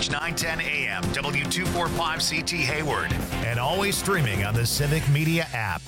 News 910 AM, W245CT Hayward, and always streaming on the Civic Media app.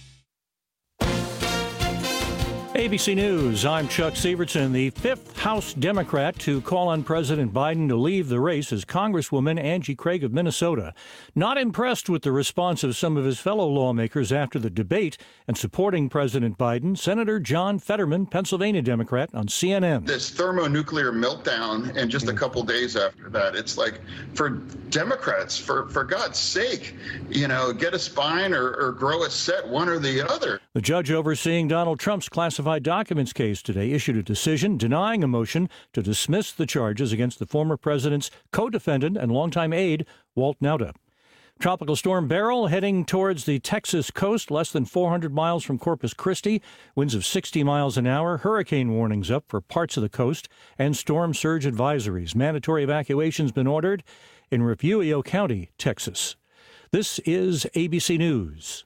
ABC News, I'm Chuck Sievertson. The fifth House Democrat to call on President Biden to leave the race is Congresswoman Angie Craig of Minnesota. Not impressed with the response of some of his fellow lawmakers after the debate and supporting President Biden, Senator John Fetterman, Pennsylvania Democrat, on CNN. This thermonuclear meltdown, and just a couple days after that, it's like, for Democrats, for God's sake, get a spine or grow a set, one or the other. The judge overseeing Donald Trump's classified documents case today issued a decision denying a motion to dismiss the charges against the former president's co-defendant and longtime aide, Walt Nauta. Tropical storm Beryl heading towards the Texas coast, less than 400 miles from Corpus Christi. Winds of 60 miles an hour. Hurricane warnings up for parts of the coast and storm surge advisories. Mandatory evacuations been ordered in Refugio County, Texas. This is ABC News.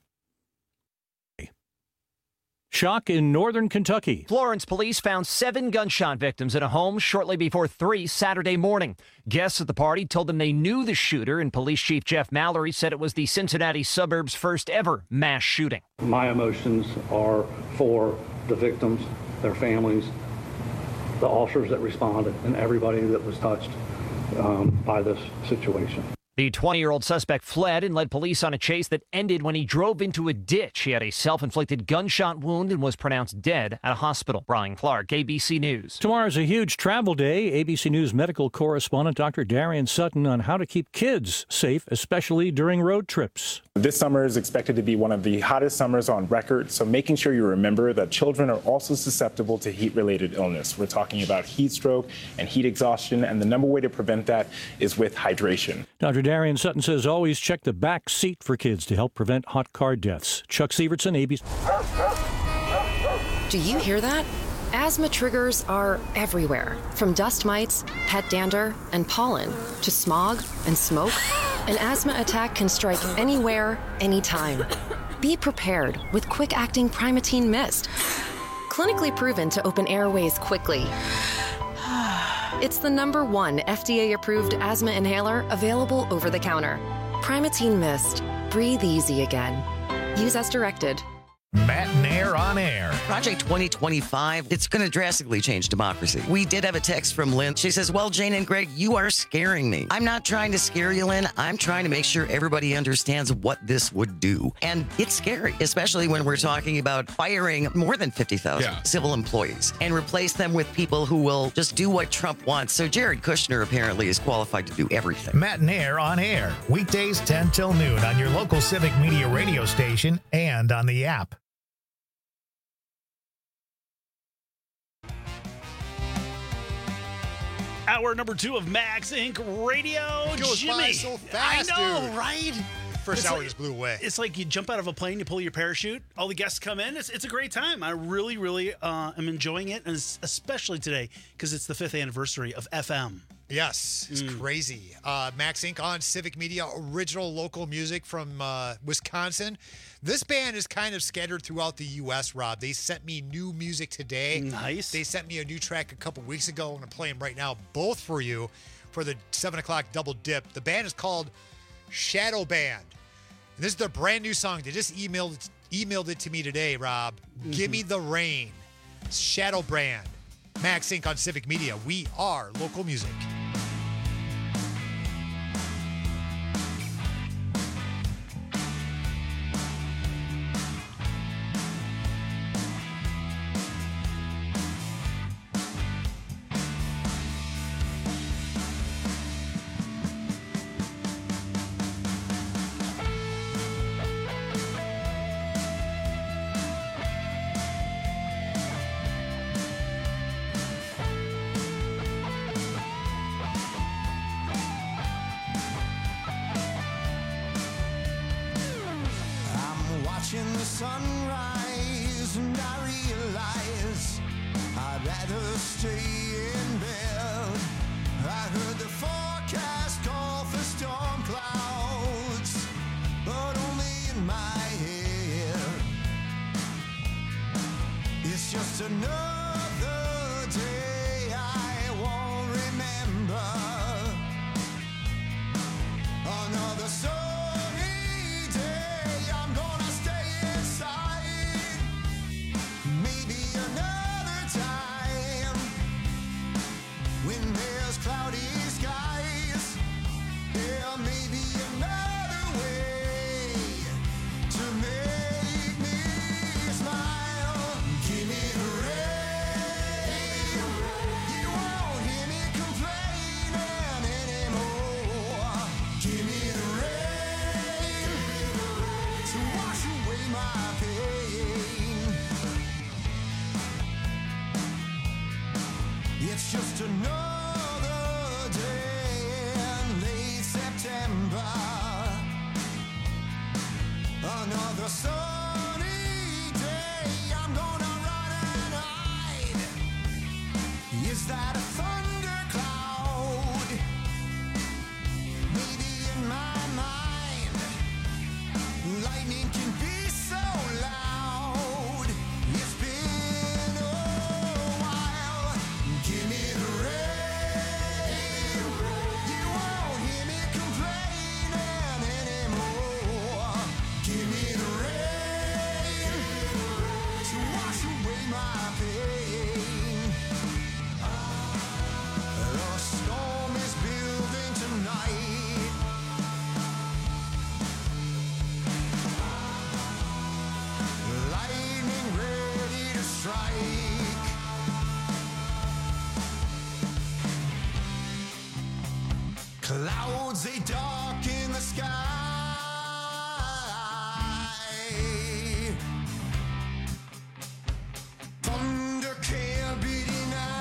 Shock in northern Kentucky. Florence police found 7 gunshot victims in a home shortly before 3 Saturday morning. Guests at the party told them they knew the shooter, and Police Chief Jeff Mallory said it was the Cincinnati suburb's first ever mass shooting. My emotions are for the victims, their families, the officers that responded, and everybody that was touched by this situation. The 20-year-old suspect fled and led police on a chase that ended when he drove into a ditch. He had a self-inflicted gunshot wound and was pronounced dead at a hospital. Brian Clark, ABC News. Tomorrow's a huge travel day. ABC News medical correspondent Dr. Darian Sutton on how to keep kids safe, especially during road trips. This summer is expected to be one of the hottest summers on record, so making sure you remember that children are also susceptible to heat-related illness. We're talking about heat stroke and heat exhaustion, and the number way to prevent that is with hydration. Dr. Darian Sutton says always check the back seat for kids to help prevent hot car deaths. Chuck Sievertson, ABC. Do you hear that? Asthma triggers are everywhere, from dust mites, pet dander, and pollen, to smog and smoke. An asthma attack can strike anywhere, anytime. Be prepared with quick-acting Primatene Mist. Clinically proven to open airways quickly. It's the #1 FDA-approved asthma inhaler available over the counter. Primatene Mist. Breathe easy again. Use as directed. Matt and Air on Air. Project 2025, it's going to drastically change democracy. We did have a text from Lynn. She says, well, Jane and Greg, you are scaring me. I'm not trying to scare you, Lynn. I'm trying to make sure everybody understands what this would do. And it's scary, especially when we're talking about firing more than 50,000 civil employees and replace them with people who will just do what Trump wants. So Jared Kushner apparently is qualified to do everything. Matt and Air on Air. Weekdays 10 till noon on your local Civic Media radio station and on the app. Hour number 2 of Max Inc. Radio. It goes by so fast, I know, dude. right? First hour just blew away. It's like you jump out of a plane, you pull your parachute, all the guests come in. It's a great time. I really, really am enjoying it, and especially today because it's the 5th anniversary of FM. Yes, it's crazy. Max Inc. on Civic Media, original local music from Wisconsin. This band is kind of scattered throughout the U.S., Rob. They sent me new music today. Nice. They sent me a new track a couple weeks ago. I'm going to play them right now, both for you, for the 7 o'clock double dip. The band is called Shadow Band. And this is their brand new song. They just emailed it to me today, Rob. Give Me the Rain. Shadow Band. Max Inc. on Civic Media. We are local music. Watching the sunrise, and I realize I'd rather stay in bed. I heard the forecast call for storm clouds, but only in my head. It's just another day I won't remember. Clouds they darken the sky. Thunder can't be denied.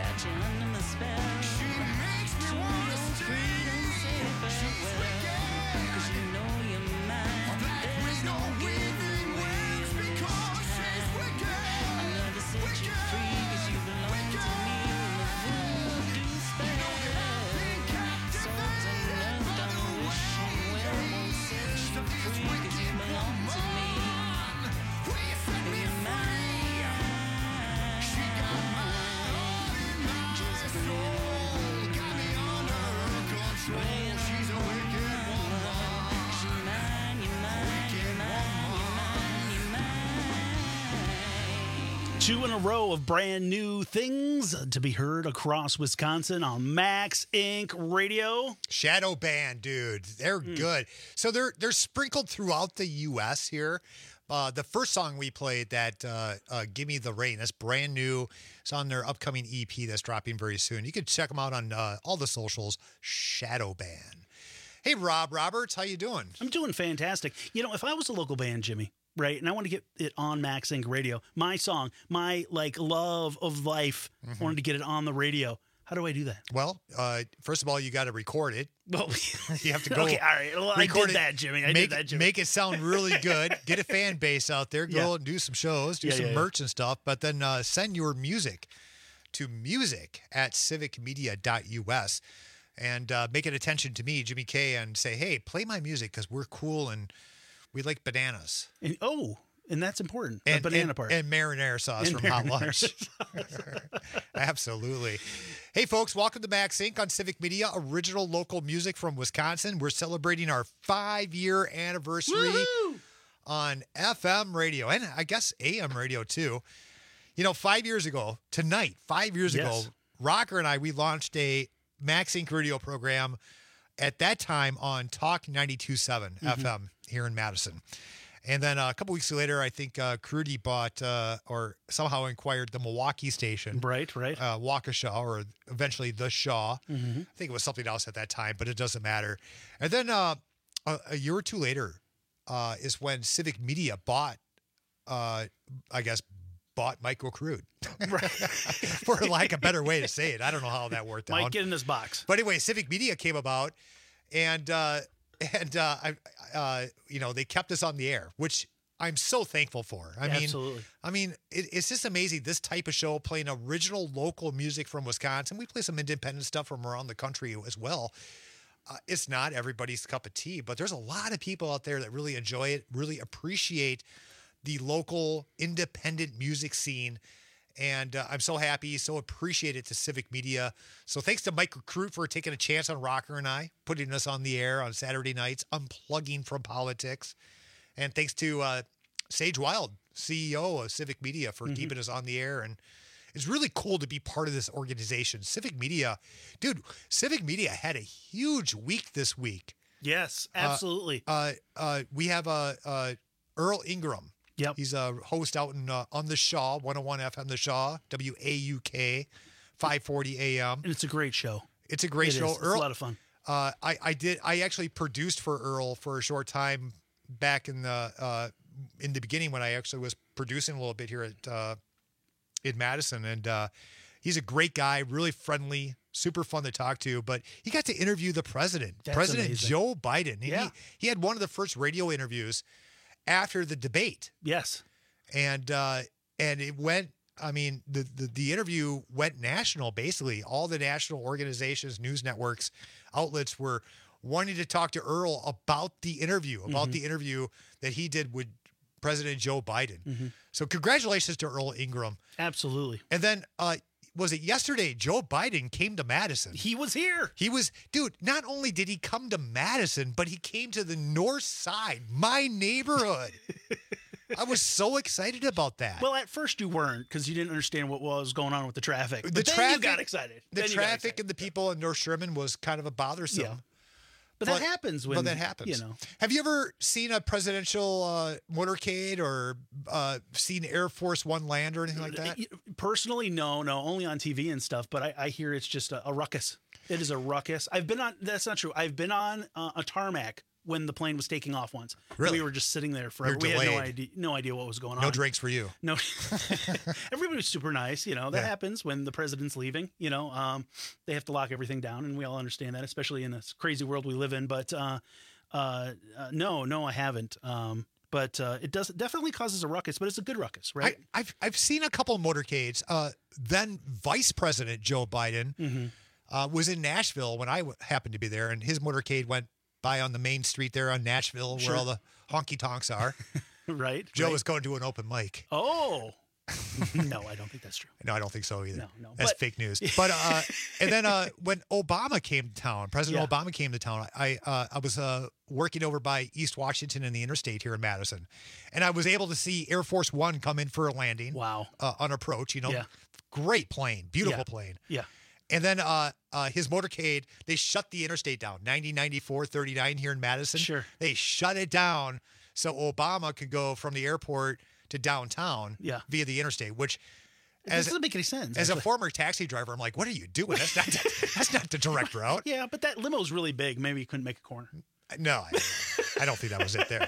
got you under my spell. She makes me wanna stay. She's wicked. 'Cause you know you're mine. There's no giving words because she's wicked. I love to set you free 'cause you belong to me. And the voodoo spell. Swords and love don't wish you well. Won't set you free 'cause you belong to me. You're mine. She got my heart in mine. Just control. Got me under control. She's a wicked woman. You're mine, you're mine, you're mine, you're mine. 2 in a row of brand new things to be heard across Wisconsin on Max Inc. Radio. Shadow Band, dude. They're good. So they're sprinkled throughout the U.S. here. The first song we played, that Gimme the Rain, that's brand new. It's on their upcoming EP that's dropping very soon. You can check them out on all the socials, Shadow Band. Hey, Rob Roberts, how you doing? I'm doing fantastic. You know, if I was a local band, Jimmy, right, and I want to get it on Max Inc. Radio, my song, my love of life, wanted to get it on the radio. How do I do that? Well, first of all, you got to record it. Well, you have to go. Okay, all right. Well, I did that, Jimmy. Make it sound really good. Get a fan base out there. Go and do some shows, do some merch and stuff. But then send your music to music@civicmedia.us and make it attention to me, Jimmy K, and say, hey, play my music because we're cool and we like bananas. And that's important. And the banana part. And marinara sauce from Hot Lunch. Absolutely. Hey, folks, welcome to Max Inc. on Civic Media, original local music from Wisconsin. We're celebrating our 5-year anniversary on FM radio and I guess AM radio, too. You know, 5 years ago, tonight, 5 years ago, Rocker and I, we launched a Max Inc. radio program at that time on Talk 92.7 FM here in Madison. And then a couple weeks later, I think Crudy bought or somehow acquired the Milwaukee station. Right. Waukesha, or eventually the Shaw. I think it was something else at that time, but it doesn't matter. And then a year or two later is when Civic Media bought Micro Crude. For lack of a better way to say it. I don't know how that worked out. Mike, get in this box. But anyway, Civic Media came about, and they kept us on the air, which I'm so thankful for. Absolutely. It's just amazing. This type of show, playing original local music from Wisconsin. We play some independent stuff from around the country as well. It's not everybody's cup of tea, but there's a lot of people out there that really enjoy it, really appreciate the local independent music scene. And I'm so happy, so appreciated to Civic Media. So thanks to Mike Recruit for taking a chance on Rocker and I, putting us on the air on Saturday nights, unplugging from politics. And thanks to Sage Wild, CEO of Civic Media, for keeping us on the air. And it's really cool to be part of this organization. Civic Media, dude, Civic Media had a huge week this week. Yes, absolutely. We have Earl Ingram. Yep. He's a host out in on the Shaw, 101 FM, the Shaw, WAUK, 540 AM. And it's a great show. It's a great show. It's a lot of fun. I actually produced for Earl for a short time back in the beginning, when I actually was producing a little bit here at in Madison. And he's a great guy, really friendly, super fun to talk to. But he got to interview the president, President amazing. Joe Biden. He had one of the first radio interviews after the debate. Yes. And it went, the interview went national, basically. All the national organizations, news networks, outlets were wanting to talk to Earl about the interview, that he did with President Joe Biden. So congratulations to Earl Ingram. Absolutely. And then, was it yesterday, Joe Biden came to Madison. He was here. Dude, not only did he come to Madison, but he came to the north side, my neighborhood. I was so excited about that. Well, at first you weren't, because you didn't understand what was going on with the traffic. But then you got excited. The traffic and the people in North Sherman was kind of a bothersome. Yeah. But that happens when, Have you ever seen a presidential motorcade or seen Air Force One land or anything like that? Personally, no, only on TV and stuff. But I hear it's just a ruckus. It is a ruckus. That's not true. I've been on a tarmac when the plane was taking off once. Really? We were just sitting there forever. You're We had delayed. no idea what was going on. No drinks for you. No, everybody was super nice. You know, that Yeah. happens when the president's leaving. You know, they have to lock everything down, and we all understand that, especially in this crazy world we live in. But no, I haven't. But it definitely causes a ruckus, but it's a good ruckus, right? I've seen a couple of motorcades. Then Vice President Joe Biden was in Nashville when I happened to be there, and his motorcade went by on the main street there on Nashville, Sure. where all the honky tonks are. Right. Joe right. was going to an open mic. Oh. No, I don't think that's true. No, I don't think so either. No, That's but- fake news. But and then when Obama came to town, President Yeah. Obama came to town. I was working over by East Washington and the interstate here in Madison, and I was able to see Air Force One come in for a landing. Wow. On approach, you know, Yeah. great plane, beautiful Yeah. plane. Yeah. And then his motorcade, they shut the interstate down, 90, 94, 39 here in Madison. Sure. They shut it down so Obama could go from the airport to downtown Yeah. via the interstate, which It doesn't make any sense. as a actually. former taxi driver, I'm like, what are you doing? That's not the direct route. Yeah, but that limo's really big. Maybe you couldn't make a corner. No, I don't think that was it there.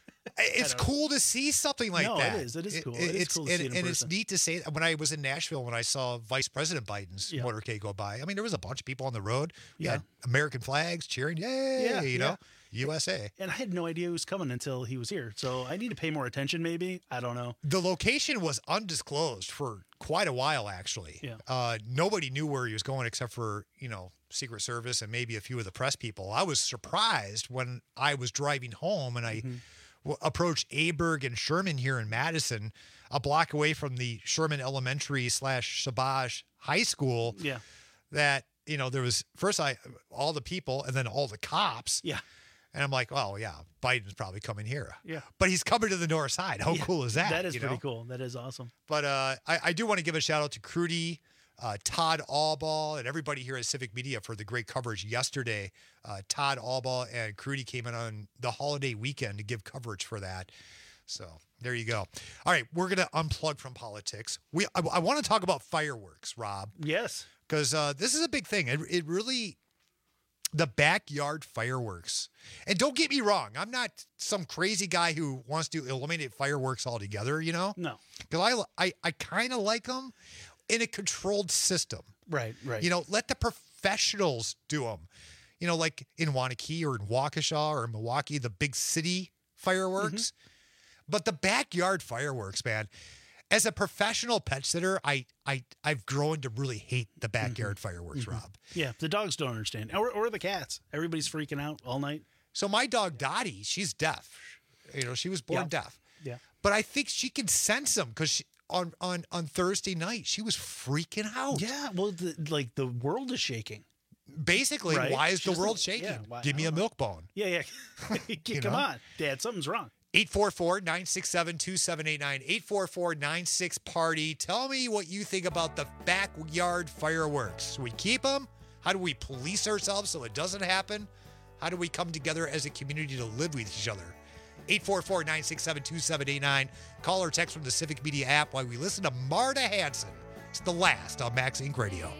It's cool to see something like No, that. it is. It is cool. It is cool to and, see it in and it's person. neat to say when I was in Nashville, when I saw Vice President Biden's Yeah. motorcade go by. I mean, there was a bunch of people on the road. We Yeah. had American flags cheering, yay, Yeah, you know, USA. And I had no idea he was coming until he was here. So I need to pay more attention, maybe. I don't know. The location was undisclosed for quite a while, actually. Yeah. Nobody knew where he was going except for, Secret Service and maybe a few of the press people. I was surprised when I was driving home and I approached Aberg and Sherman here in Madison, a block away from the Sherman Elementary / Shabaj High School. Yeah. That, there was first all the people and then all the cops. Yeah. And I'm like, oh, yeah, Biden's probably coming here. Yeah. But he's coming to the north side. How Yeah. cool is that? That is you pretty know? cool. That is awesome. But I do want to give a shout out to Crudy, Todd Allball, and everybody here at Civic Media for the great coverage yesterday. Todd Allball and Crudy came in on the holiday weekend to give coverage for that. So there you go. All right, we're going to unplug from politics. I want to talk about fireworks, Rob. Yes. Because this is a big thing. It really, the backyard fireworks. And don't get me wrong, I'm not some crazy guy who wants to eliminate fireworks altogether, No. Because I kind of like them in a controlled system. Right. Let the professionals do them. Like in Wanakee or in Waukesha or in Milwaukee, the big city fireworks. But the backyard fireworks, man, as a professional pet sitter, I've grown to really hate the backyard fireworks, Rob. Yeah. The dogs don't understand. Or the cats. Everybody's freaking out all night. So my dog Dottie, she's deaf. She was born deaf. Yeah. But I think she can sense them because on Thursday night she was freaking out. Yeah. Well, the world is shaking. Basically, Right. why is She the doesn't- world shaking? yeah, why- Give me I a don't know. milk bone. Yeah. Come on, Dad. Something's wrong. 844-967-2789, 844-96-PARTY. Tell me what you think about the backyard fireworks. Do we keep them? How do we police ourselves so it doesn't happen? How do we come together as a community to live with each other? 844-967-2789. Call or text from the Civic Media app while we listen to Marta Hanson. It's the last on Max Inc. Radio.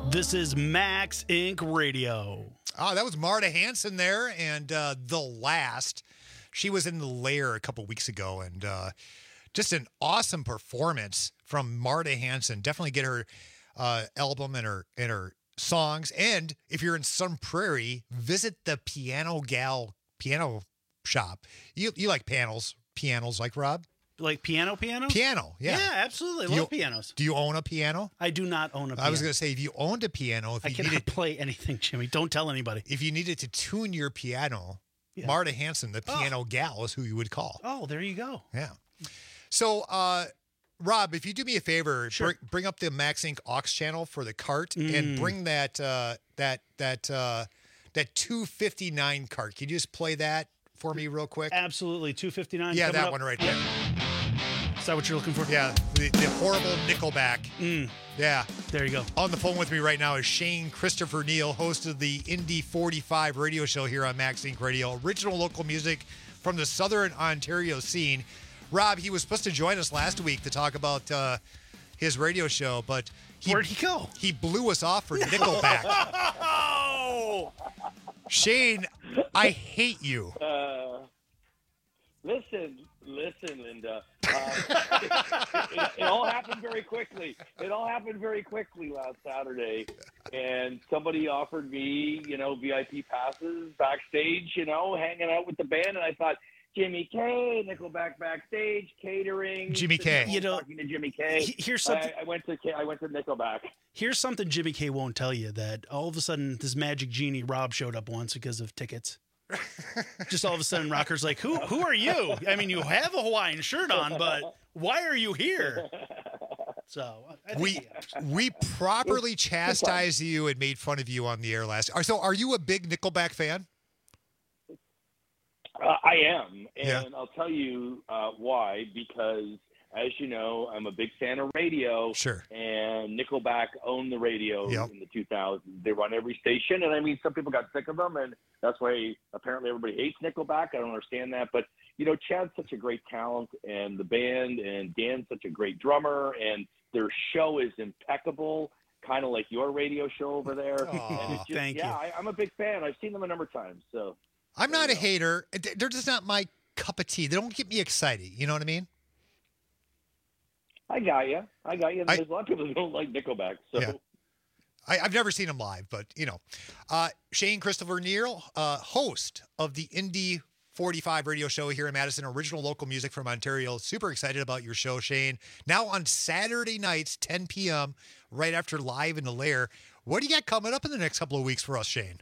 This is Max Inc. Radio. Oh, that was Marta Hanson there, and The Last. She was in The Lair a couple weeks ago, and just an awesome performance from Marta Hanson. Definitely get her album and her songs. And if you're in Sun Prairie, visit the Piano Gal piano shop. You like pianos, like Rob? Like piano? Piano, yeah. Yeah, absolutely. Love pianos. Do you own a piano? I do not own a piano. I was going to say, if you owned a piano, I cannot play anything, Jimmy. Don't tell anybody. If you needed to tune your piano, Marta Hanson, the piano gal, is who you would call. Oh, there you go. Yeah. So, Rob, if you do me a favor, Sure. bring up the Max Inc. aux channel for the cart and bring that 259 cart. Can you just play that for me real quick? Absolutely. 259. Yeah, coming that up. one right there. Is that what you're looking for? Yeah, the horrible Nickelback. Yeah. There you go. On the phone with me right now is Shane Christopher Neal, host of the Indy 45 radio show here on Max Inc. Radio. Original local music from the Southern Ontario scene. Rob, he was supposed to join us last week to talk about his radio show, but where'd he go? He blew us off for Nickelback. Shane, I hate you. Listen, Linda. It all happened very quickly. Last Saturday, and somebody offered me, VIP passes backstage, hanging out with the band, and I thought, Jimmy K, Nickelback backstage, catering. Jimmy K. Talking to Jimmy K. Here's something. I went to Nickelback. Here's something Jimmy K won't tell you, that all of a sudden this magic genie Rob showed up once because of tickets. Just all of a sudden, Rocker's like, who are you? I mean, you have a Hawaiian shirt on, but why are you here? So I think we properly chastised you and made fun of you on the air last. So, are you a big Nickelback fan? I am, and I'll tell you why. Because, as you know, I'm a big fan of radio. Sure. And Nickelback owned the radio in the 2000s. They run every station, and I mean, some people got sick of them, and that's why apparently everybody hates Nickelback. I don't understand that, but Chad's such a great talent, and the band, and Dan's such a great drummer, and their show is impeccable, kind of like your radio show over there. And it's just, thank you. I'm a big fan. I've seen them a number of times, so. I'm not a hater. They're just not my cup of tea. They don't get me excited. You know what I mean? I got you. There's a lot of people who don't like Nickelback. So. Yeah. I've never seen them live, but, Shane Christopher Neal, host of the Indy 45 radio show here in Madison, original local music from Ontario. Super excited about your show, Shane. Now on Saturday nights, 10 p.m., right after Live in the Lair. What do you got coming up in the next couple of weeks for us, Shane?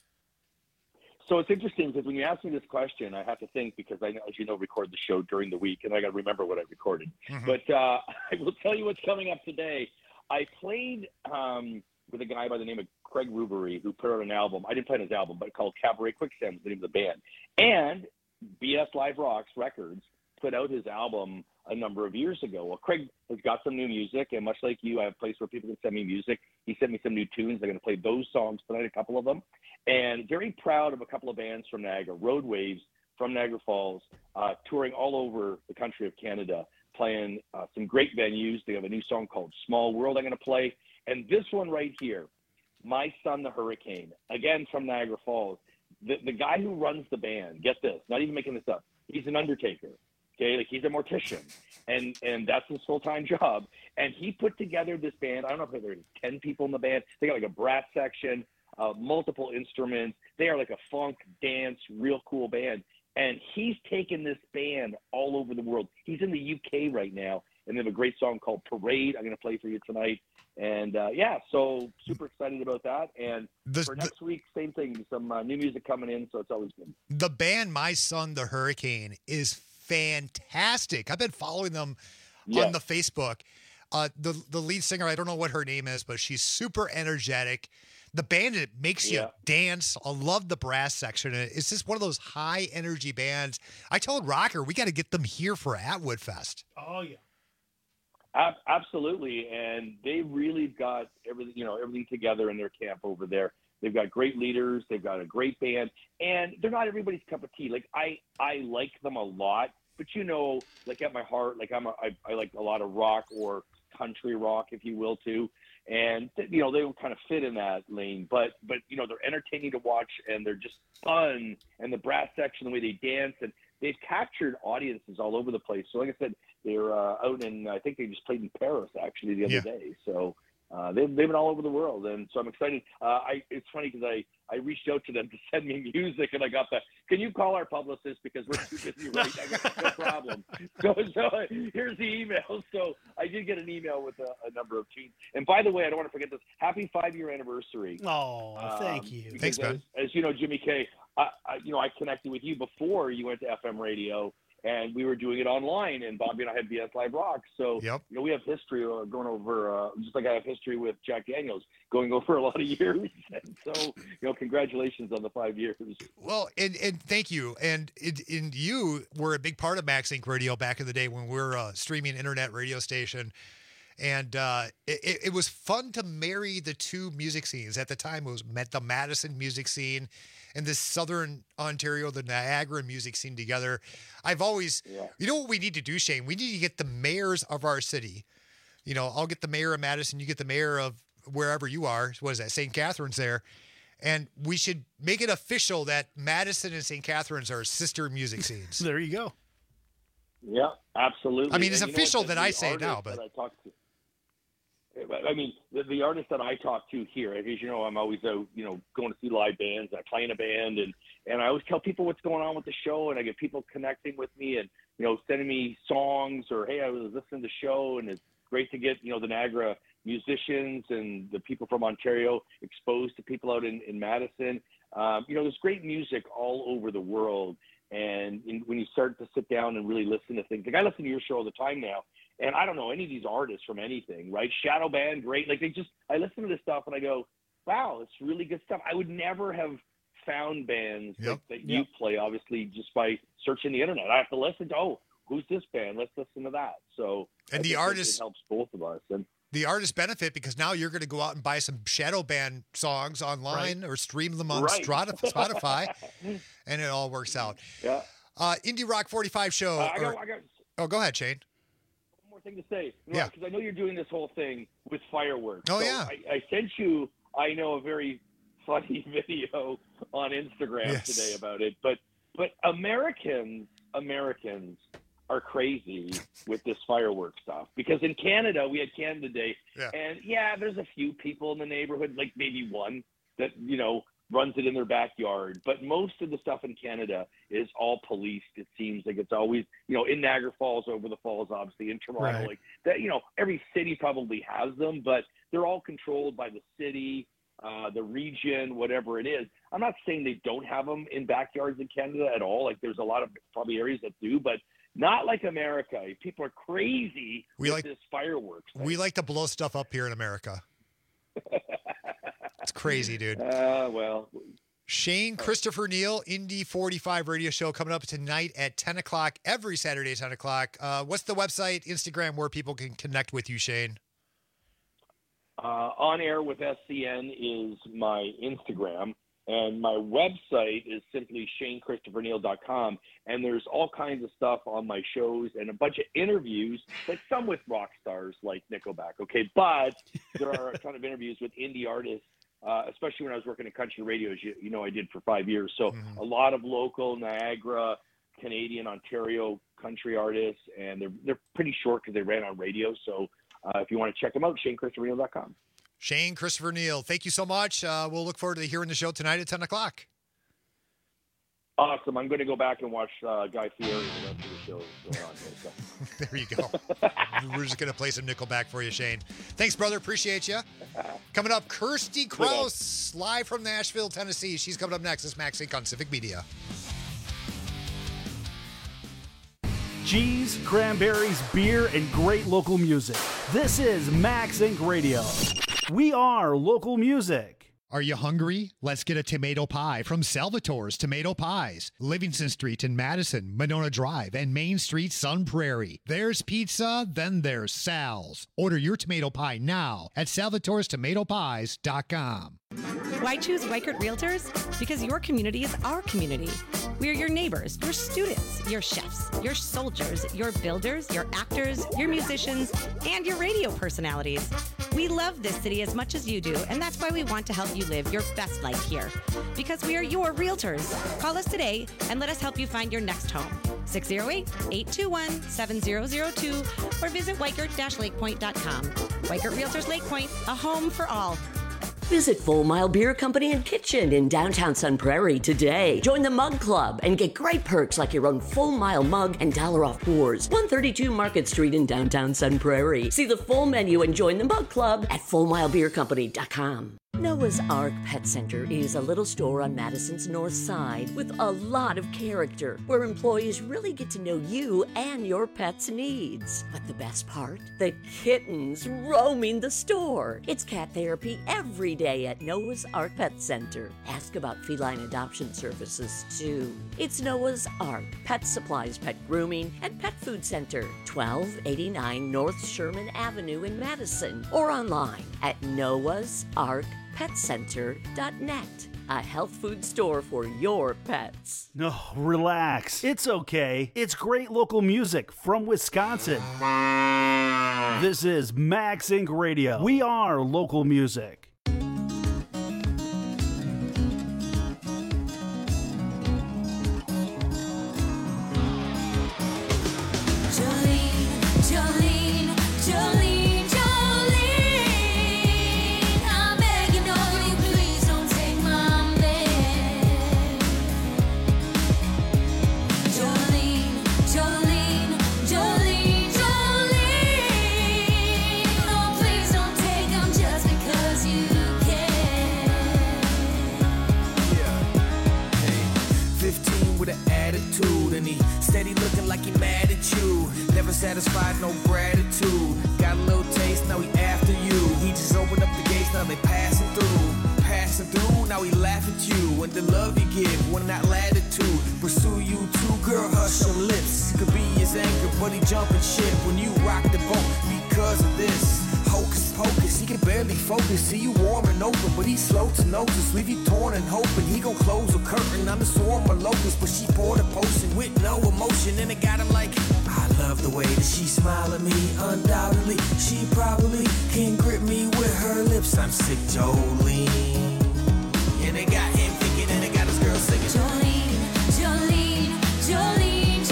So it's interesting because when you ask me this question, I have to think, because I, as you know, record the show during the week, and I got to remember what I recorded. Mm-hmm. But I will tell you what's coming up today. I played with a guy by the name of Craig Rubery, who put out an album. I didn't play on his album, but called Cabaret Quicksand, was the name of the band. And BS Live Rocks Records put out his album a number of years ago. Well, Craig has got some new music, and much like you, I have a place where people can send me music. He sent me some new tunes. I'm going to play those songs tonight, a couple of them. And very proud of a couple of bands from Niagara, Road Waves from Niagara Falls, touring all over the country of Canada, playing some great venues. They have a new song called Small World I'm going to play. And this one right here, My Son the Hurricane, again from Niagara Falls. The guy who runs the band, get this, not even making this up, he's an undertaker. Okay, like he's a mortician, and that's his full-time job. And he put together this band. I don't know if there's 10 people in the band. They got like a brass section, multiple instruments. They are like a funk, dance, real cool band. And he's taken this band all over the world. He's in the UK right now, and they have a great song called Parade. I'm going to play for you tonight. And so super excited about that. And for next week, same thing, some new music coming in, so it's always good. The band My Son the Hurricane is fantastic. I've been following them on the Facebook. The lead singer, I don't know what her name is, but she's super energetic. The band, it makes you dance. I love the brass section. It's just one of those high energy bands. I told Rocker we got to get them here for Atwood Fest. Oh yeah. Absolutely, and they've really got everything together in their camp over there. They've got great leaders. They've got a great band, and they're not everybody's cup of tea. Like I like them a lot, but like at my heart, like I like a lot of rock or country rock, if you will, too. And, you know, they don't kind of fit in that lane, but, you know, they're entertaining to watch and they're just fun. And the brass section, the way they dance, and they've captured audiences all over the place. So like I said, they're out in, I think they just played in Paris actually the other day. So they've been all over the world. And so I'm excited. It's funny because I reached out to them to send me music and I got can you call our publicist because we're too busy right now? I got no problem. So here's the email. So I did get an email with a number of tunes. And by the way, I don't want to forget this. Happy 5-year anniversary. Oh, thank you. Thanks, man. As you know, Jimmy K, I connected with you before you went to FM radio, and we were doing it online, and Bobby and I had BS Live Rock. So, you know, we have history going over, just like I have history with Jack Daniels, going over a lot of years. And so, you know, congratulations on the 5 years. Well, and thank you. And you were a big part of Max Inc. Radio back in the day when we were a streaming internet radio station. And it was fun to marry the two music scenes. At the time, it was the Madison music scene and this Southern Ontario, the Niagara music scene together. I've always, you know what we need to do, Shane? We need to get the mayors of our city. You know, I'll get the mayor of Madison, you get the mayor of wherever you are. What is that? St. Catharines there. And we should make it official that Madison and St. Catharines are sister music scenes. There you go. Yeah, absolutely. I mean, it's official that I say now, but I mean, the artists that I talk to here, as you know, I'm always out, you know, going to see live bands. I play in a band, and I always tell people what's going on with the show, and I get people connecting with me and, you know, sending me songs or, hey, I was listening to the show, and it's great to get, you know, the Niagara musicians and the people from Ontario exposed to people out in Madison. You know, there's great music all over the world, and when you start to sit down and really listen to things, like I listen to your show all the time now, and I don't know any of these artists from anything, right? Shadow Band, great. Like I listen to this stuff and I go, wow, it's really good stuff. I would never have found bands that you play, obviously, just by searching the internet. I have to listen to, who's this band? Let's listen to that. So, and the artists, it helps both of us. And the artists benefit because now you're going to go out and buy some Shadow Band songs online or stream them on Spotify, and it all works out. Yeah. Indie Rock 45 show. Go ahead, Shane. Thing to say, because I know you're doing this whole thing with fireworks. I sent you, I know, a very funny video on Instagram today about it, but Americans are crazy with this fireworks stuff, because in Canada we had Canada Day, and there's a few people in the neighborhood, like maybe one that, you know, runs it in their backyard, but most of the stuff in Canada is all policed. It seems like it's always, you know, in Niagara Falls, over the falls, obviously in Toronto, like that. You know, every city probably has them, but they're all controlled by the city, the region, whatever it is. I'm not saying they don't have them in backyards in Canada at all. Like there's a lot of probably areas that do, but not like America. People are crazy with this fireworks thing. We like to blow stuff up here in America. It's crazy, dude. Well. Shane Christopher Neal, Indie 45 radio show coming up tonight at 10 o'clock, every Saturday at 10 o'clock. What's the website, Instagram, where people can connect with you, Shane? On Air with SCN is my Instagram, and my website is simply ShaneChristopherNeal.com, and there's all kinds of stuff on my shows and a bunch of interviews, like some with rock stars like Nickelback, okay? But there are a ton of interviews with indie artists, especially when I was working at country radio, as you know I did for 5 years. So a lot of local Niagara, Canadian, Ontario country artists, and they're pretty short because they ran on radio. So if you want to check them out, ShaneChristopherNeal.com. Shane Christopher Neal, thank you so much. We'll look forward to hearing the show tonight at 10 o'clock. Awesome. I'm going to go back and watch Guy Fieri and the rest of the show going on here. So. There you go. We're just going to play some Nickelback for you, Shane. Thanks, brother. Appreciate you. Coming up, Kirsty Krause, live from Nashville, Tennessee. She's coming up next. This is Max Inc. on Civic Media. Cheese, cranberries, beer, and great local music. This is Max Inc. Radio. We are local music. Are you hungry? Let's get a tomato pie from Salvatore's Tomato Pies. Livingston Street in Madison, Monona Drive, and Main Street, Sun Prairie. There's pizza, then there's Sal's. Order your tomato pie now at salvatorestomatopies.com. Why choose Weichert Realtors? Because your community is our community. We are your neighbors, your students, your chefs, your soldiers, your builders, your actors, your musicians, and your radio personalities. We love this city as much as you do, and that's why we want to help you live your best life here. Because we are your realtors. Call us today and let us help you find your next home. 608-821-7002 or visit Weichert-lakepoint.com. Weichert Realtors Lake Point, a home for all. Visit Full Mile Beer Company and Kitchen in downtown Sun Prairie today. Join the Mug Club and get great perks like your own Full Mile mug and $1 off pours. 132 Market Street in downtown Sun Prairie. See the full menu and join the Mug Club at FullMileBeerCompany.com. Noah's Ark Pet Center is a little store on Madison's north side with a lot of character, where employees really get to know you and your pet's needs. But the best part? The kittens roaming the store. It's cat therapy every day at Noah's Ark Pet Center. Ask about feline adoption services, too. It's Noah's Ark Pet Supplies, Pet Grooming, and Pet Food Center, 1289 North Sherman Avenue in Madison, or online at noahsarkpetcenter.net. A health food store for your pets. No, relax. It's okay. It's great local music from Wisconsin. This is Max Inc. Radio. We are local music. Satisfied, no gratitude. Got a little taste, now he after you. He just opened up the gates, now they passing through. Passing through, now he laugh at you. And the love you give, when not latitude. Pursue you too, girl, hush your lips. Could be his anchor, but he jumping ship when you rock the boat because of this. Hocus pocus, he can barely focus. See you warm and open, but he's slow to notice. Leave you torn and hoping he gon' close a curtain on the swarm of locusts. But she poured a potion with no emotion, and it got him like, I love the way that she smile at me. Undoubtedly, she probably can grip me with her lips. I'm sick, Jolene. And it got him thinking, and it got his girl singing, Jolene, Jolene, Jolene.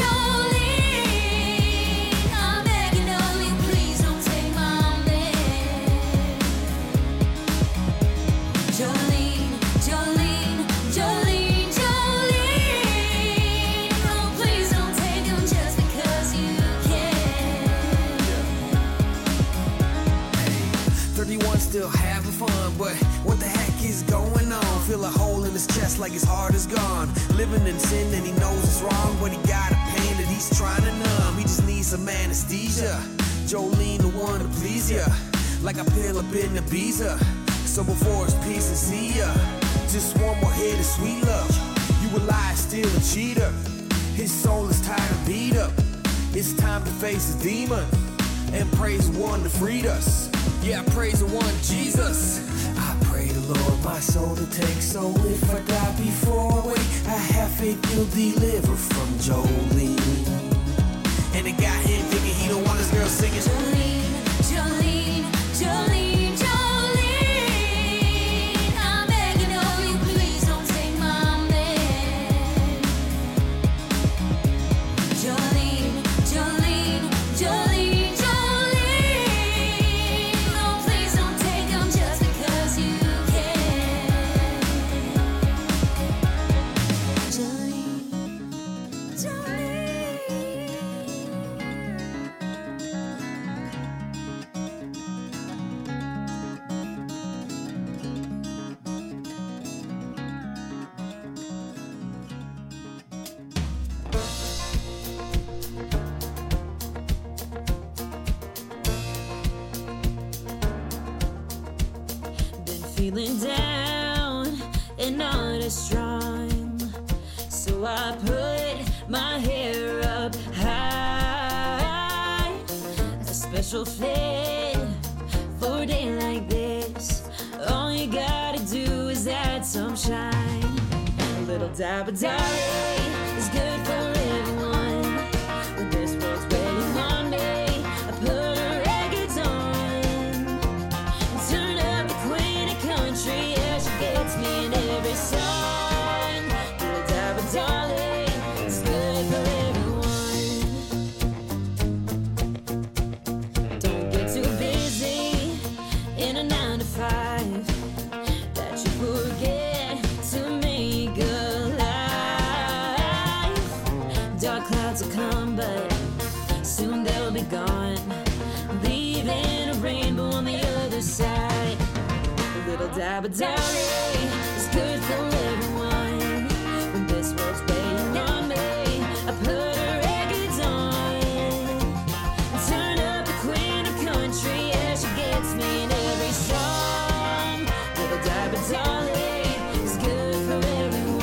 Still having fun, but what the heck is going on? Feel a hole in his chest like his heart is gone. Living in sin and he knows it's wrong, but he got a pain that he's trying to numb. He just needs some anesthesia. Jolene the one to please ya, like a pill up in Ibiza. So before his peace and see ya, just one more hit of sweet love. You a lie, still a cheater. His soul is tired and beat up. It's time to face his demon and praise the one that freed us. Yeah, I praise the one, Jesus. I pray the Lord my soul to take. So if I die before I wake, I have faith he'll deliver from Jolene. And it got him thinking he don't want his girl singing, Jolene, Jolene, Jolene, Jolene. I'm begging of you, please don't take my man. Jolene, Jolene, Jolene. Feeling down and not as strong, so I put my hair up high. A special fit for a day like this. All you gotta do is ask. dabba dolly is good for everyone. When this world's waiting on me, I put her records on. Turn up the queen of country, yeah, she gets me in every song. Little dabba dolly is good for everyone. Don't get too busy in a 9 to 5 that you forget to make a life. Dark clouds will come, but soon they'll be gone, leaving a rainbow on the other side. A little dabba dolly is good for everyone. When this world's waiting on me, I put her records on. Turn up the queen of country, yeah, she gets me in every song. Little dabba dolly is good for everyone.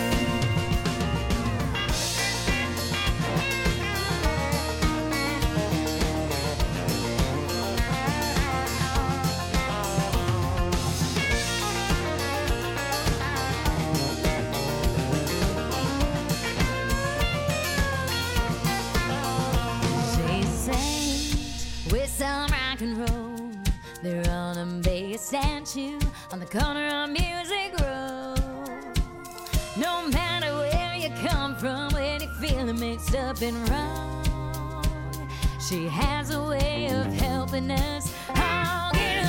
She sings with some rock and roll. They're on a big statue on the corner of Music Row. No matter where you come from, when you're feeling mixed up and wrong, she has a way of helping us all get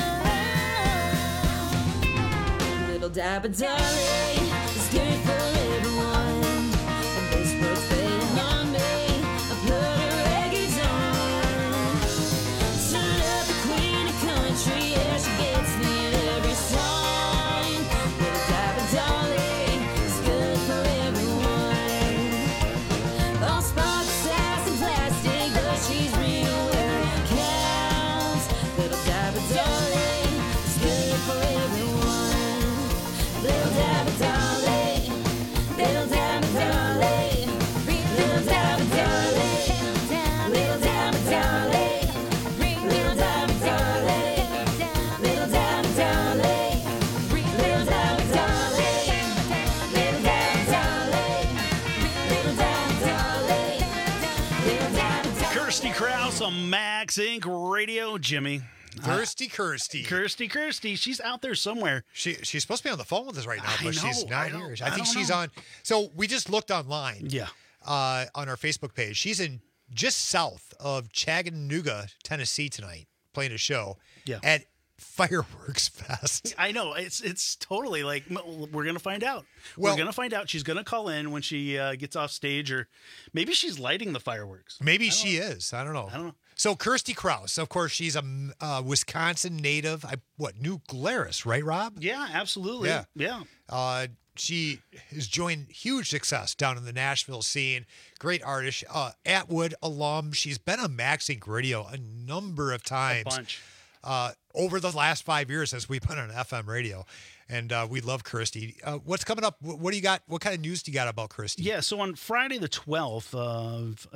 along. Little dabba dolly is good for everyone. And this world's waiting on me, I put her records on. Turn up the queen of country, yeah, she gets me in every song. Little dabba dolly is good for everyone. All sparks, sass, and plastic, but she's real where it counts. Little dabba dolly is good for everyone. Little dabba dolly, little dabba dolly, little dabba dolly, little dabba dolly, little dabba dolly, little dabba dolly, little dabba dolly, little dabba dolly, little dabba dolly, little dabba dolly. Kirsty Krause on Max Inc. Radio, Jimmy. Kirsty. Kirsty. She's out there somewhere. She's supposed to be on the phone with us right now, I but she's know, not I know. here. I I think don't she's know. on. So we just looked online. Yeah. On our Facebook page. She's in just south of Chattanooga, Tennessee tonight, playing a show Yeah. at Fireworks Fest. I know. It's totally like, we're going to find out. Well- we're going to find out. She's going to call in when she gets off stage, or maybe she's lighting the fireworks. Maybe she is. I don't know. So Kirsty Krause, of course, she's a Wisconsin native. New Glarus, right, Rob? Yeah, absolutely. Yeah. She has joined huge success down in the Nashville scene. Great artist. Atwood alum. She's been on Max Inc. Radio a number of times. A bunch. Over the last 5 years since we've been on FM radio. And we love Kirsty. What's coming up? What do you got? What kind of news do you got about Kirsty? Yeah, so on Friday the 12th of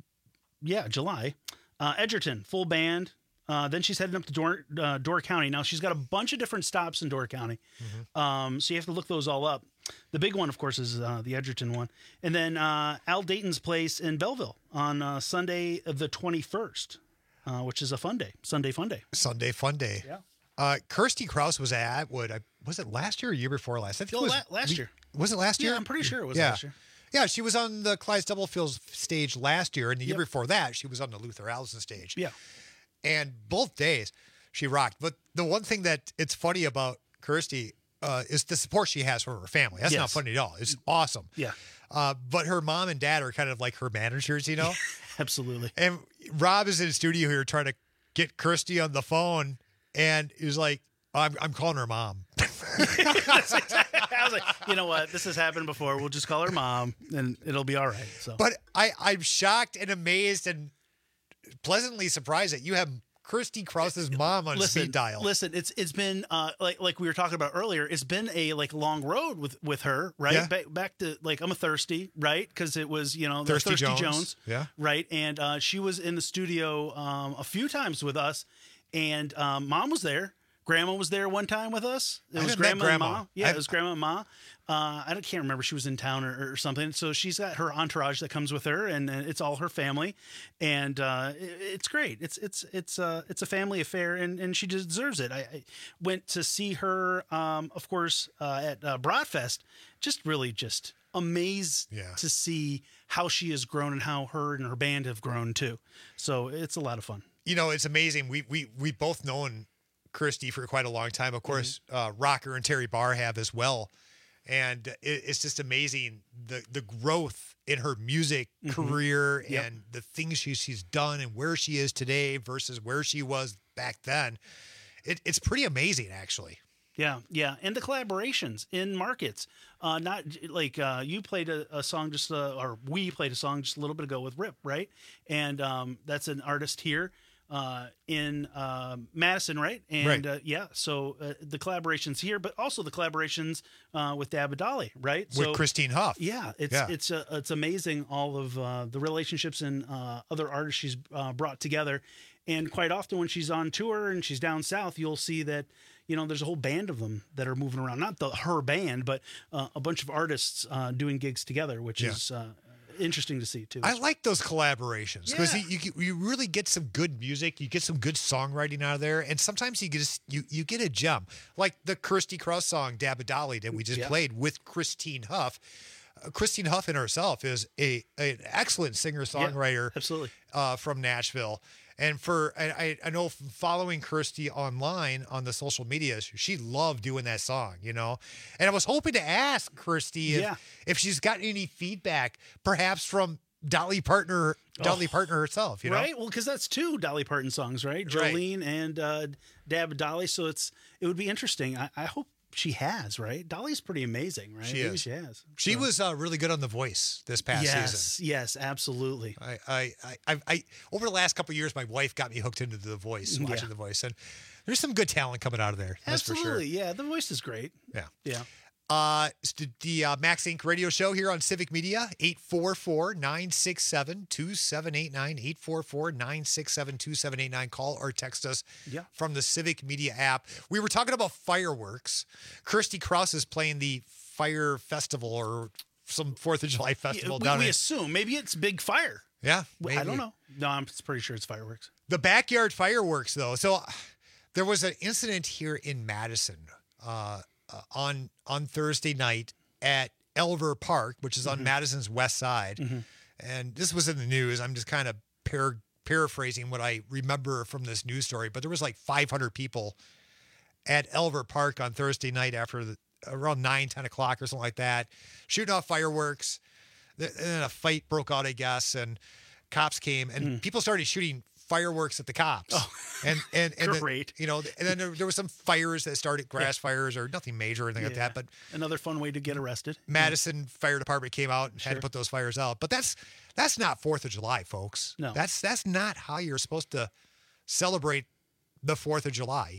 July, Edgerton, full band. Then she's heading up to Door County. Now, she's got a bunch of different stops in Door County. So you have to look those all up. The big one, of course, is the Edgerton one. And then Al Dayton's place in Belleville on Sunday the 21st, which is a fun day. Sunday fun day. Sunday fun day. Yeah. Kirsty Krause was at Atwood. Was it last year or year before last? I think it was last year. Was it last year? Yeah, I'm pretty sure it was last year. Yeah, she was on the Clyde Stubblefield stage last year, and the year before that, she was on the Luther Allison stage. Yeah. And both days, she rocked. But the one thing that it's funny about Kirsty is the support she has from her family. That's not funny at all. It's awesome. Yeah. But her mom and dad are kind of like her managers, you know? Absolutely. And Rob is in the studio here trying to get Kirsty on the phone, and he was like, I'm calling her mom. I was like, you know what? This has happened before. We'll just call her mom, and it'll be all right. So, But I'm shocked and amazed and pleasantly surprised that you have Kirsty Krause's mom on speed dial. Listen, it's been like we were talking about earlier. It's been a long road with her, right? Yeah. Back to I'm a Thirsty, right? Because it was the Thirsty Thirsty Jones. Yeah. right. And she was in the studio a few times with us, and Mom was there. Grandma was there one time with us. It I was haven't met Grandma and Grandma. Ma. Yeah, it was Grandma and Ma. Can't remember. She was in town or something. So she's got her entourage that comes with her, and it's all her family, and it's great. It's a family affair, and she deserves it. I went to see her, of course, at Broadfest. Just amazed to see how she has grown and how her and her band have grown too. So it's a lot of fun. You know, it's amazing. We both known Christy for quite a long time. Of course, Rocker and Terry Barr have as well. And it's just amazing the growth in her music career and the things she's done and where she is today versus where she was back then. It's pretty amazing, actually. Yeah, and the collaborations in markets. Not like you played a song or we played a song just a little bit ago with Rip, right? And that's an artist here in Madison, right? And right. So the collaborations here, but also the collaborations with Dabadali, right? With Christine Huff. Yeah, it's amazing all of the relationships and other artists she's brought together. And quite often when she's on tour and she's down south, you'll see that, there's a whole band of them that are moving around. Not her band, but a bunch of artists doing gigs together, which is interesting to see too. I like those collaborations because you really get some good music, you get some good songwriting out of there, and sometimes you get a gem like the Kirsty Cross song "Dabadali" that we just played with Christine Huff. Christine Huff in herself is an excellent singer-songwriter, absolutely, from Nashville. And I know from following Kirsty online on the social media, she loved doing that song, And I was hoping to ask Kirsty if she's got any feedback, perhaps from Dolly Parton herself, Right? Well, because that's two Dolly Parton songs, right? Jolene and Dabadali. So it would be interesting. I hope she has, right? Dolly's pretty amazing, right? She is. She has. She was really good on The Voice this past season. Yes, absolutely. I over the last couple of years, my wife got me hooked into The Voice, watching The Voice, and there's some good talent coming out of there. That's for sure. Yeah. The Voice is great. Yeah. The Max Inc. radio show here on Civic Media, 844-967-2789, 844-967-2789. Call or text us from the Civic Media app. We were talking about fireworks. Kirsty Cross is playing the Fire Festival or some 4th of July festival down we assume. Maybe it's Big Fire. Yeah. I don't know. No, I'm pretty sure it's fireworks. The backyard fireworks, though. So there was an incident here in Madison, on Thursday night at Elver Park, which is on Madison's west side. And this was in the news. I'm just kind of paraphrasing what I remember from this news story, but there was like 500 people at Elver Park on Thursday night after around 9, 10 o'clock or something like that, shooting off fireworks. And then a fight broke out, I guess, and cops came and people started shooting fireworks at the cops. And great. And then there was some fires that started, grass fires or nothing major or anything like that. But another fun way to get arrested. Madison Fire Department came out and had to put those fires out. But that's not 4th of July, folks. No. That's not how you're supposed to celebrate the 4th of July,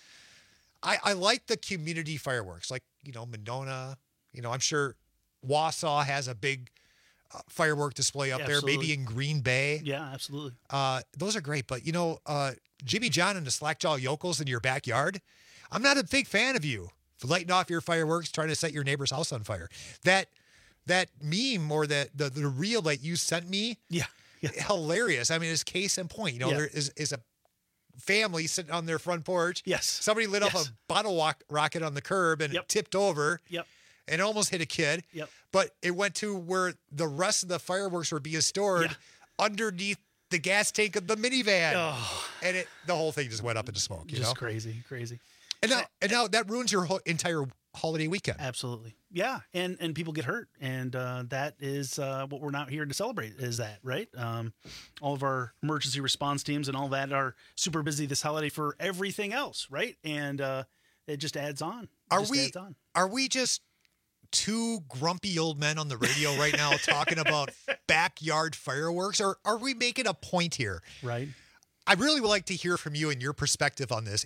I like the community fireworks, like, Monona, I'm sure Wausau has a big firework display up there, maybe in Green Bay. Yeah, absolutely. Those are great. But, Jimmy John and the Slackjaw Yokels in your backyard, I'm not a big fan of you for lighting off your fireworks, trying to set your neighbor's house on fire. That meme or the reel that you sent me, hilarious. I mean, it's case in point. There is a family sitting on their front porch. Yes. Somebody lit off a bottle rocket on the curb and it tipped over. Yep. And almost hit a kid. Yep. But it went to where the rest of the fireworks were being stored underneath the gas tank of the minivan. Oh. And the whole thing just went up into smoke. Just crazy. And now that ruins your entire holiday weekend. Absolutely. Yeah. And people get hurt. And that is what we're not here to celebrate, is that, right? All of our emergency response teams and all that are super busy this holiday for everything else, right? And it just adds on. Are we just two grumpy old men on the radio right now talking about backyard fireworks, or are we making a point here? Right. I really would like to hear from you and your perspective on this.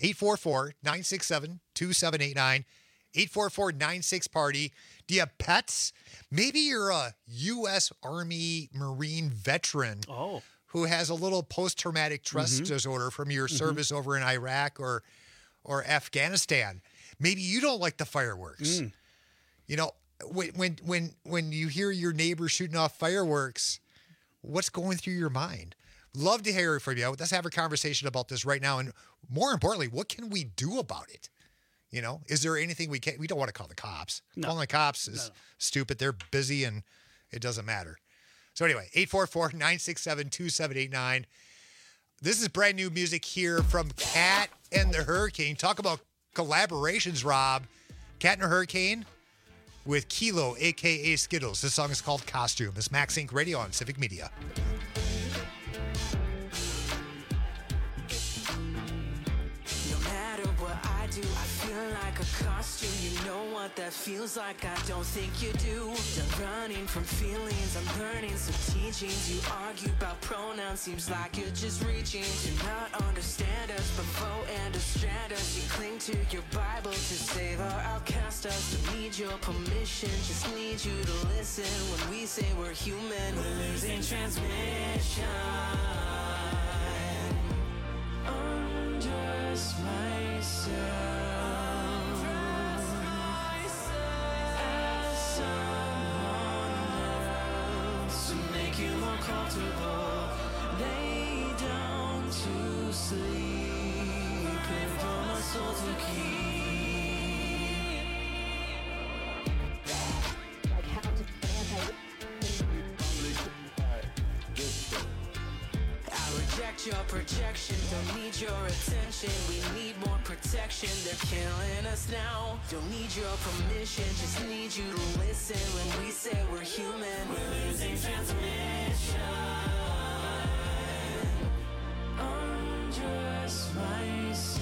844-967-2789, 844-96-PARTY. Do you have pets? Maybe you're a U.S. Army Marine veteran who has a little post-traumatic stress disorder from your service over in Iraq or or Afghanistan. Maybe you don't like the fireworks. You know, when you hear your neighbor shooting off fireworks, what's going through your mind? Love to hear from you. Let's have a conversation about this right now. And more importantly, what can we do about it? You know, is there anything we can? We don't want to call the cops. No. Calling the cops is stupid. They're busy and it doesn't matter. So anyway, 844-967-2789. This is brand new music here from Cat and the Hurricane. Talk about collaborations, Rob. Cat and the Hurricane with Kilo, a.k.a. Skittles. This song is called Costume. It's Max Inc. Radio on Civic Media. No matter what I do, I feel like a costume. You know what that feels like? I don't think you do. Done running from feelings, I'm learning some teachings. You argue about pronouns, seems like you're just reaching to not understand us. But foe and distract us, you cling to your Bible to save or outcast us. Don't need your permission, just need you to listen when we say we're human. We're losing transmission. Undress myself as someone else to make you more comfortable. Lay down to sleep and for my soul to keep. I reject your projection, don't need your attention. We need more protection, they're killing us now. Don't need your permission, just need you to listen when we say we're human. We're losing transmission. Undress myself.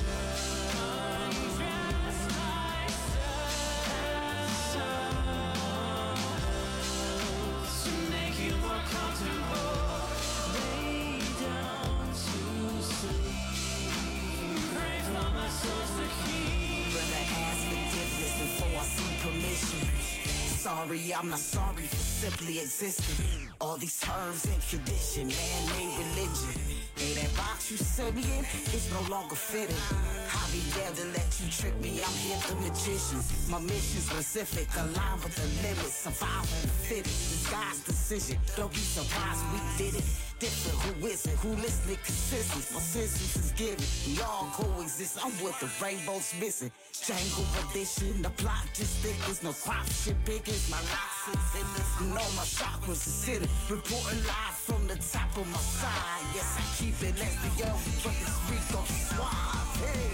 To make you more comfortable. Lay down to sleep. Pray for my soul's to keep. Brother, ask forgiveness before I seek permission. Sorry, I'm not sorry for simply existing. All these terms and tradition, man-made religion. Hey, that box you set me in, it's no longer fitting. I'll be there to let you trick me, I'm here the magician. My mission specific, aligned with the limits. Survival the fittest, disguise decision. Don't be surprised we did it. Different, who is it? Who listening consistent? My senses is given. We all coexist, I'm what the rainbow's missing. Jangle edition, the plot just thick. There's no crop shit big as my life sits in this. You know my chakras are sitting. Reporting live from the top of my side. Yes, I keep it as the young, but this week on suave. Hey.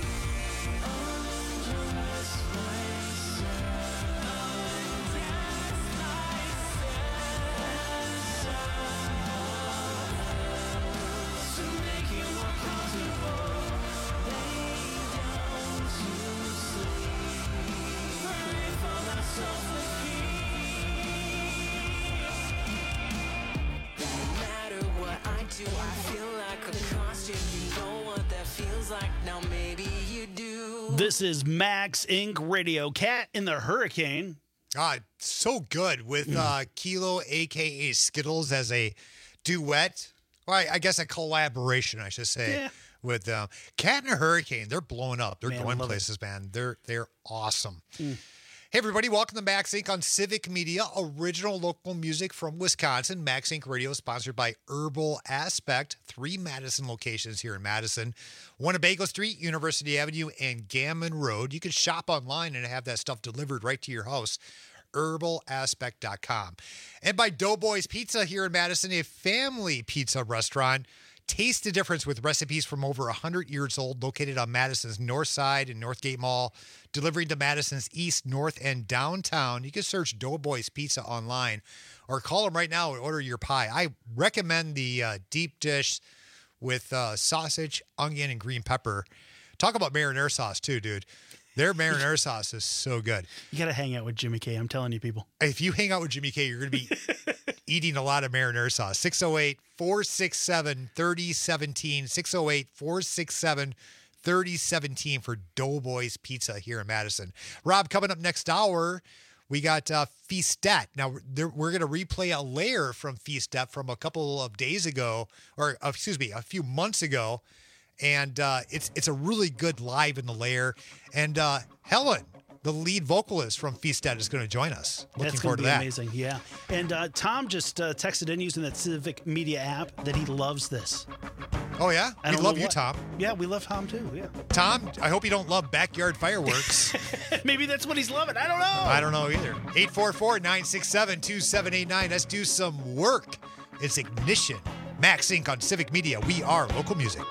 I feel like a costume. You know what that feels like. Now maybe you do. This is Max Inc. Radio. Cat in the Hurricane. So good with Kilo, a.k.a. Skittles, as a duet. Well, I guess a collaboration, I should say, with Cat and the Hurricane. They're blowing up. They're going places, man. They're awesome. Hey, everybody. Welcome to Max Inc. on Civic Media, original local music from Wisconsin. Max Inc. Radio is sponsored by Herbal Aspect, 3 Madison locations here in Madison, 1 at Bagel Street, University Avenue, and Gammon Road. You can shop online and have that stuff delivered right to your house. Herbalaspect.com. And by Doughboys Pizza here in Madison, a family pizza restaurant. Taste the difference with recipes from over 100 years old, located on Madison's North Side and Northgate Mall, delivering to Madison's East, North, and downtown. You can search Doughboys Pizza online or call them right now and order your pie. I recommend the deep dish with sausage, onion, and green pepper. Talk about marinara sauce too, dude. Their marinara sauce is so good. You got to hang out with Jimmy K. I'm telling you, people. If you hang out with Jimmy K, you're going to be eating a lot of marinara sauce. 608-467-3017. 608-467-3017 for Doughboys Pizza here in Madison. Rob, coming up next hour, we got Feastette. Now, we're going to replay a layer from Feastette from a couple of days ago, or excuse me, a few months ago. And it's a really good Live in the Lair. And Helen, the lead vocalist from Feasted, is going to join us. Looking forward to that. That's going to be amazing, yeah. And Tom just texted in using that Civic Media app that he loves this. Oh, yeah? We love you, Tom. Yeah, we love Tom, too, yeah. Tom, I hope you don't love backyard fireworks. Maybe that's what he's loving. I don't know. I don't know either. 844-967-2789. Let's do some work. It's Ignition. Max Inc. on Civic Media. We are local music.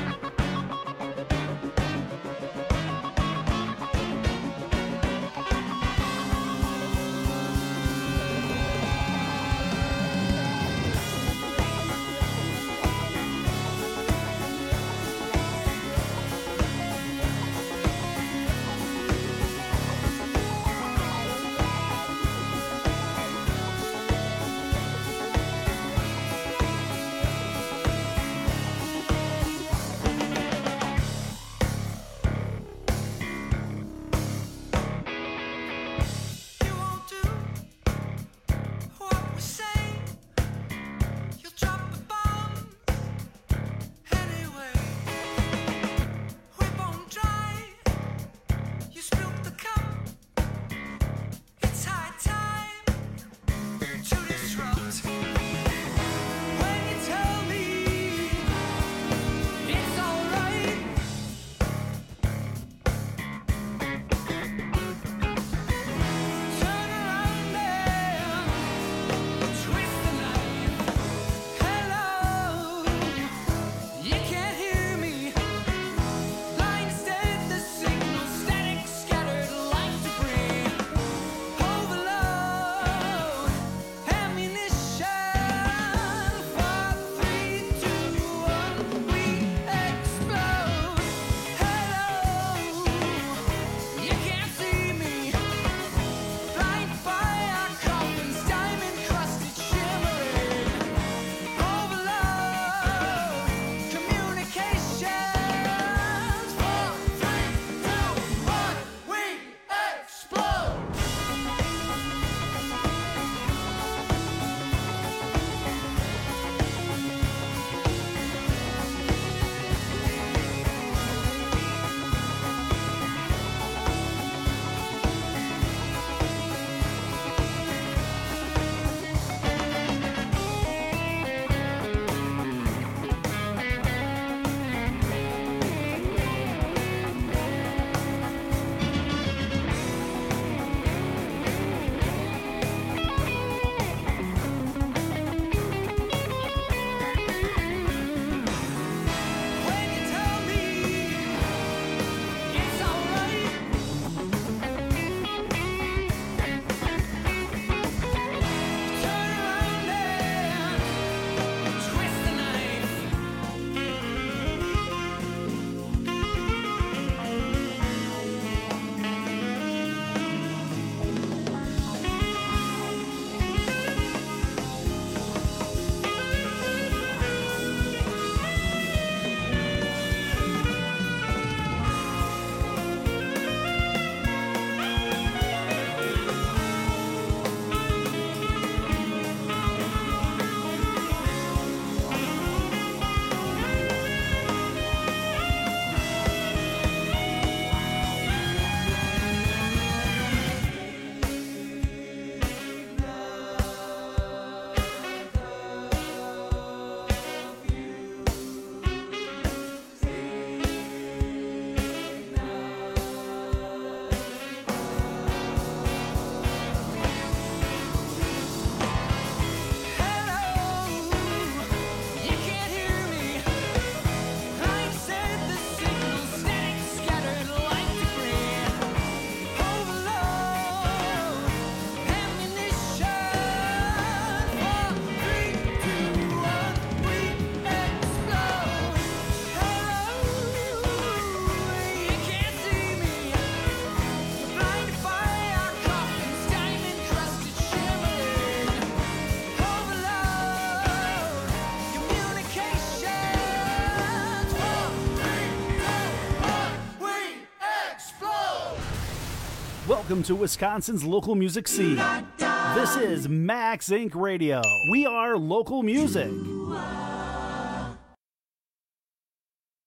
Welcome to Wisconsin's local music scene. This is Max Inc. Radio. We are local music.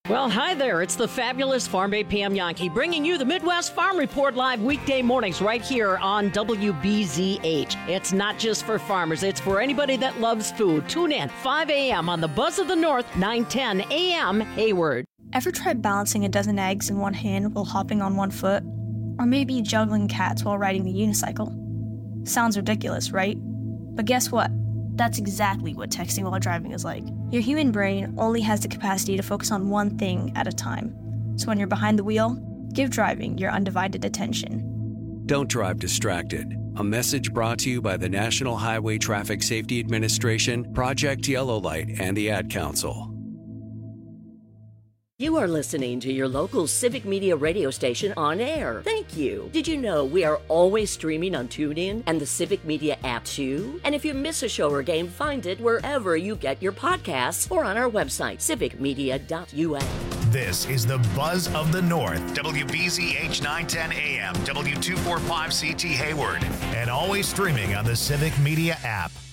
Well, hi there. It's the fabulous Farm Bay Pam Yankee bringing you the Midwest Farm Report live weekday mornings right here on WBZH. It's not just for farmers. It's for anybody that loves food. Tune in 5 a.m. on the Buzz of the North, 9:10 a.m. Hayward. Ever tried balancing a dozen eggs in one hand while hopping on one foot? Or maybe juggling cats while riding the unicycle? Sounds ridiculous, right? But guess what? That's exactly what texting while driving is like. Your human brain only has the capacity to focus on one thing at a time. So when you're behind the wheel, give driving your undivided attention. Don't drive distracted. A message brought to you by the National Highway Traffic Safety Administration, Project Yellow Light, and the Ad Council. You are listening to your local Civic Media radio station on air. Thank you. Did you know we are always streaming on TuneIn and the Civic Media app too? And if you miss a show or game, find it wherever you get your podcasts or on our website, civicmedia.us. This is the Buzz of the North, WBZH 910 AM, W245CT Hayward, and always streaming on the Civic Media app.